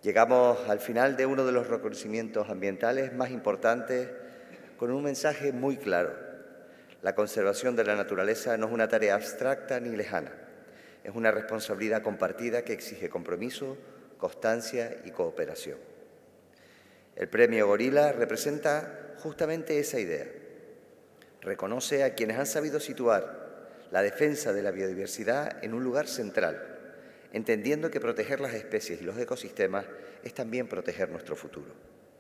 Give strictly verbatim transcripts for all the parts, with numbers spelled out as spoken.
Llegamos al final de uno de los reconocimientos ambientales más importantes con un mensaje muy claro. La conservación de la naturaleza no es una tarea abstracta ni lejana. Es una responsabilidad compartida que exige compromiso, constancia y cooperación. El Premio Gorila representa justamente esa idea. Reconoce a quienes han sabido situar la defensa de la biodiversidad en un lugar central, entendiendo que proteger las especies y los ecosistemas es también proteger nuestro futuro.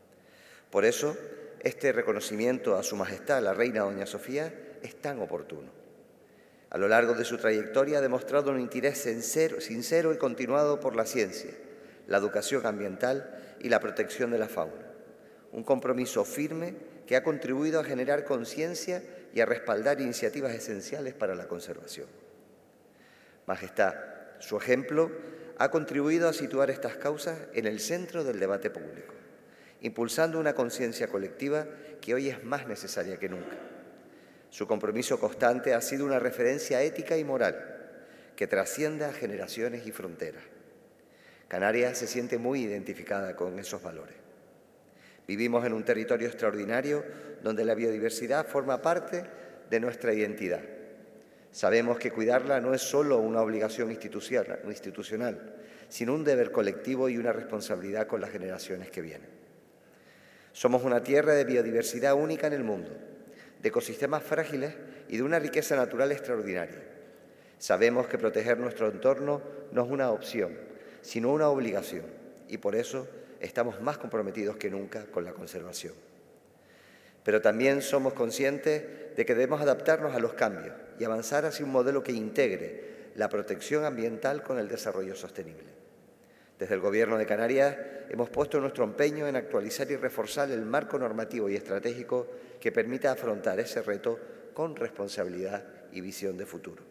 Por eso, este reconocimiento a Su Majestad la Reina Doña Sofía es tan oportuno. A lo largo de su trayectoria ha demostrado un interés sincero, sincero y continuado por la ciencia, la educación ambiental y la protección de la fauna. Un compromiso firme que ha contribuido a generar conciencia y a respaldar iniciativas esenciales para la conservación. Majestad, su ejemplo ha contribuido a situar estas causas en el centro del debate público, impulsando una conciencia colectiva que hoy es más necesaria que nunca. Su compromiso constante ha sido una referencia ética y moral que trasciende a generaciones y fronteras. Canarias se siente muy identificada con esos valores. Vivimos en un territorio extraordinario donde la biodiversidad forma parte de nuestra identidad. Sabemos que cuidarla no es solo una obligación institucional, sino un deber colectivo y una responsabilidad con las generaciones que vienen. Somos una tierra de biodiversidad única en el mundo, de ecosistemas frágiles y de una riqueza natural extraordinaria. Sabemos que proteger nuestro entorno no es una opción, sino una obligación, y por eso estamos más comprometidos que nunca con la conservación. Pero también somos conscientes de que debemos adaptarnos a los cambios y avanzar hacia un modelo que integre la protección ambiental con el desarrollo sostenible. Desde el Gobierno de Canarias hemos puesto nuestro empeño en actualizar y reforzar el marco normativo y estratégico que permita afrontar ese reto con responsabilidad y visión de futuro.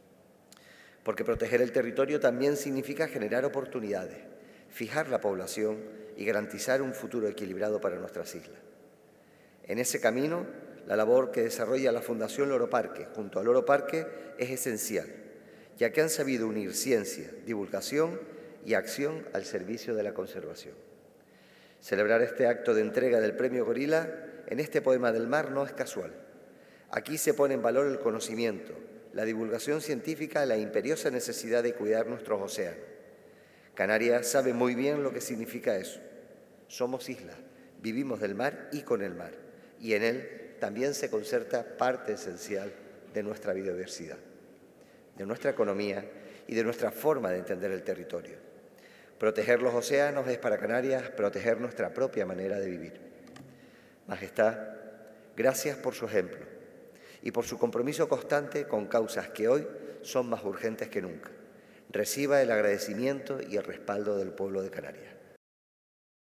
Porque proteger el territorio también significa generar oportunidades, fijar la población y garantizar un futuro equilibrado para nuestras islas. En ese camino, la labor que desarrolla la Fundación Loro Parque junto al Loro Parque es esencial, ya que han sabido unir ciencia, divulgación y acción al servicio de la conservación. Celebrar este acto de entrega del Premio Gorila en este poema del mar no es casual. Aquí se pone en valor el conocimiento, la divulgación científica y la imperiosa necesidad de cuidar nuestros océanos. Canarias sabe muy bien lo que significa eso. Somos islas, vivimos del mar y con el mar, y en él también se concentra parte esencial de nuestra biodiversidad, de nuestra economía y de nuestra forma de entender el territorio. Proteger los océanos es para Canarias proteger nuestra propia manera de vivir. Majestad, gracias por su ejemplo y por su compromiso constante con causas que hoy son más urgentes que nunca. Reciba el agradecimiento y el respaldo del pueblo de Canarias.